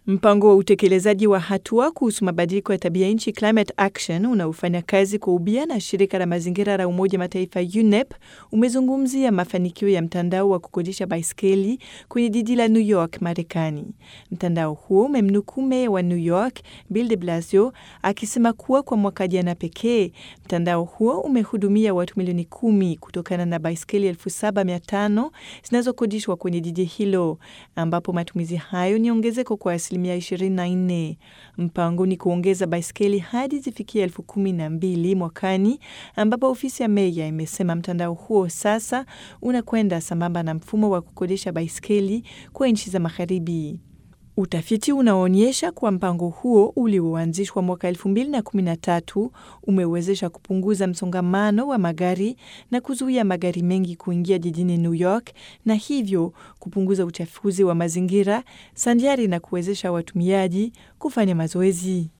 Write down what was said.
Mpango wa utekelezaji wa hatua kuhusu mabadiliko ya tabia nchi Climate Action unaofanya kazi kwa ubia na shirika la mazingira la Umoja Mataifa UNEP umezungumzia mafanikio ya mtandao wa kukodisha baiskeli kwenye jiji la New York, Marekani. Mtandao huo umemnukuu meya wa New York, Bill de Blasio, akisema kuwa kwa mwaka jana pekee, mtandao huo umehudumia watu milioni 10 kutokana na baiskeli 7,500 zinazokodishwa kwenye jiji hilo, ambapo matumizi hayo ni ongezeko kwa 24%. Mpango ni kuongeza baiskeli hadi zifikia 12,000 mwakani, ambapo ofisi ya meya imesema mtandao huo sasa unakwenda sambamba na mfumo wa kukodisha baiskeli kwa nchi za magharibi. Utafiti unaonyesha kuwa mpango huo ulioanzishwa mwaka 2013 umewezesha kupunguza msongamano wa magari na kuzuia magari mengi kuingia jijini New York, na hivyo kupunguza uchafuzi wa mazingira sanjari na kuwezesha watumiaji kufanya mazoezi.